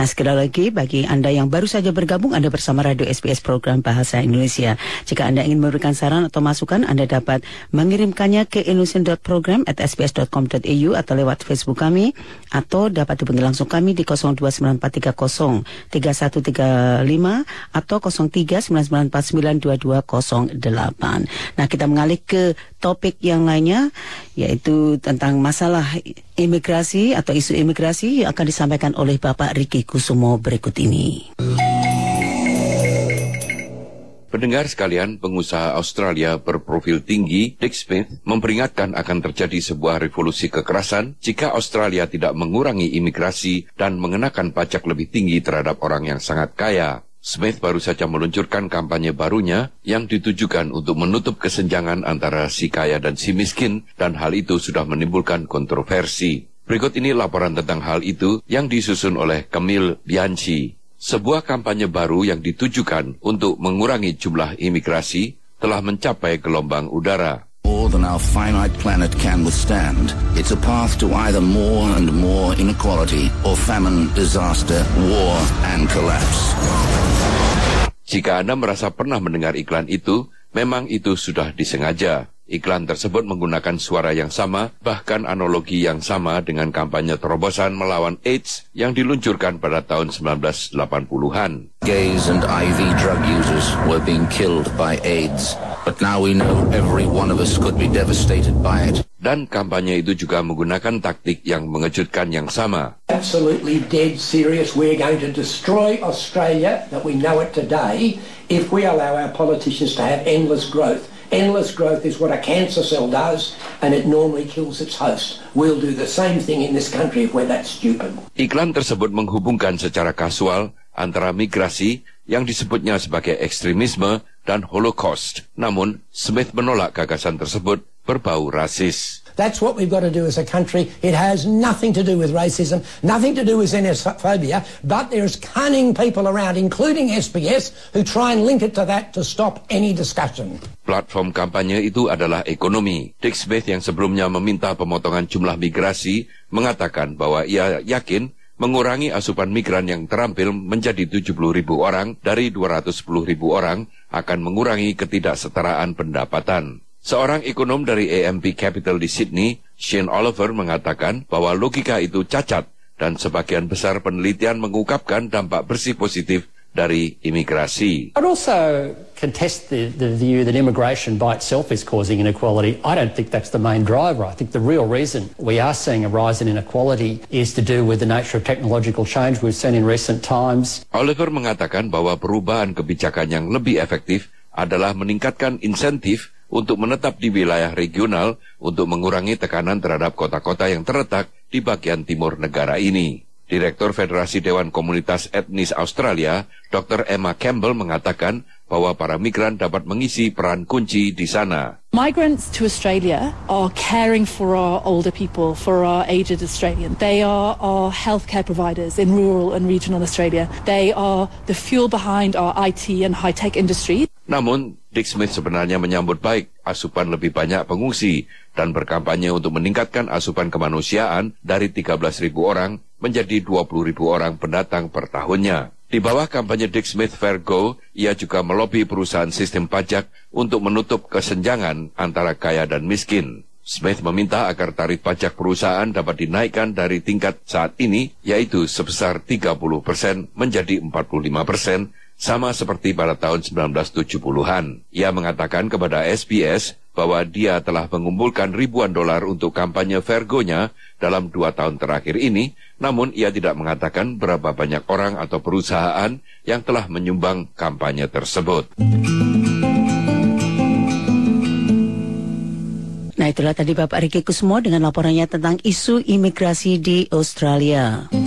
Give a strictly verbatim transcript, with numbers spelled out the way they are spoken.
Nah, sekali lagi bagi Anda yang baru saja bergabung, Anda bersama Radio S B S Program Bahasa Indonesia. Jika Anda ingin memberikan saran atau masukan, Anda dapat mengirimkannya ke indonesian dot program at s b s dot com dot a u atau lewat Facebook kami, atau dapat dihubungi langsung kami di nol dua sembilan empat tiga nol tiga satu tiga lima atau nol tiga sembilan sembilan empat sembilan dua dua nol delapan. Nah, kita mengalih ke topik yang lainnya, yaitu tentang masalah imigrasi atau isu imigrasi yang akan disampaikan oleh Bapak Ricky Kusumo berikut ini. Pendengar sekalian, pengusaha Australia berprofil tinggi, Dick Smith, memperingatkan akan terjadi sebuah revolusi kekerasan jika Australia tidak mengurangi imigrasi dan mengenakan pajak lebih tinggi terhadap orang yang sangat kaya. Smith baru saja meluncurkan kampanye barunya yang ditujukan untuk menutup kesenjangan antara si kaya dan si miskin, dan hal itu sudah menimbulkan kontroversi. Berikut ini laporan tentang hal itu yang disusun oleh Camille Bianchi. Sebuah kampanye baru yang ditujukan untuk mengurangi jumlah imigrasi telah mencapai gelombang udara. More than our finite planet can withstand. It's a path to either more and more inequality or famine, disaster, war, and collapse. Jika Anda merasa pernah mendengar iklan itu, memang itu sudah disengaja. Iklan tersebut menggunakan suara yang sama, bahkan analogi yang sama dengan kampanye terobosan melawan AIDS yang diluncurkan pada tahun sembilan belas delapan puluhan. Gays and I V drug users were being killed by AIDS, but now we know every one of us could be devastated by it. Dan kampanye itu juga menggunakan taktik yang mengejutkan yang sama. Absolutely dead serious. We're going to destroy Australia that we know it today if we allow our politicians to have endless growth. Endless growth is what a cancer cell does, and it normally kills its host. We'll do the same thing in this country if we're that stupid. Iklan tersebut menghubungkan secara kasual antara migrasi yang disebutnya sebagai ekstremisme dan Holocaust. Namun, Smith menolak gagasan tersebut berbau rasis. That's what we've got to do as a country. It has nothing to do with racism, nothing to do with xenophobia, but there's cunning people around, including S B S, who try and link it to that to stop any discussion. Platform kampanye itu adalah ekonomi. Dick Smith yang sebelumnya meminta pemotongan jumlah migrasi mengatakan bahwa ia yakin mengurangi asupan migran yang terampil menjadi tujuh puluh ribu orang dari dua ratus sepuluh ribu orang akan mengurangi ketidaksetaraan pendapatan. Seorang ekonom dari A M P Capital di Sydney, Shane Oliver, mengatakan bahwa logika itu cacat dan sebagian besar penelitian mengungkapkan dampak bersih positif dari imigrasi. I'd also contest the, the view that immigration by itself is causing inequality. I don't think that's the main driver. I think the real reason we are seeing a rise in inequality is to do with the nature of technological change we've seen in recent times. Oliver mengatakan bahwa perubahan kebijakan yang lebih efektif adalah meningkatkan insentif untuk menetap di wilayah regional untuk mengurangi tekanan terhadap kota-kota yang terletak di bagian timur negara ini. Direktur Federasi Dewan Komunitas Etnis Australia, Doktor Emma Campbell, mengatakan bahwa para migran dapat mengisi peran kunci di sana. Migrants to Australia are caring for our older people, for our aged Australians. They are our healthcare providers in rural and regional Australia. They are the fuel behind our I T and high-tech industry. Namun, Dick Smith sebenarnya menyambut baik asupan lebih banyak pengungsi dan berkampanye untuk meningkatkan asupan kemanusiaan dari tiga belas ribu orang menjadi dua puluh ribu orang pendatang per tahunnya. Di bawah kampanye Dick Smith Fair Go, ia juga melobi perusahaan sistem pajak untuk menutup kesenjangan antara kaya dan miskin. Smith meminta agar tarif pajak perusahaan dapat dinaikkan dari tingkat saat ini, yaitu sebesar tiga puluh persen menjadi empat puluh lima persen, sama seperti pada tahun sembilan belas tujuh puluhan. Ia mengatakan kepada S B S bahwa dia telah mengumpulkan ribuan dolar untuk kampanye Vergo-nya dalam dua tahun terakhir ini, namun ia tidak mengatakan berapa banyak orang atau perusahaan yang telah menyumbang kampanye tersebut. Nah, itulah tadi Bapak Ricky Kusumo dengan laporannya tentang isu imigrasi di Australia.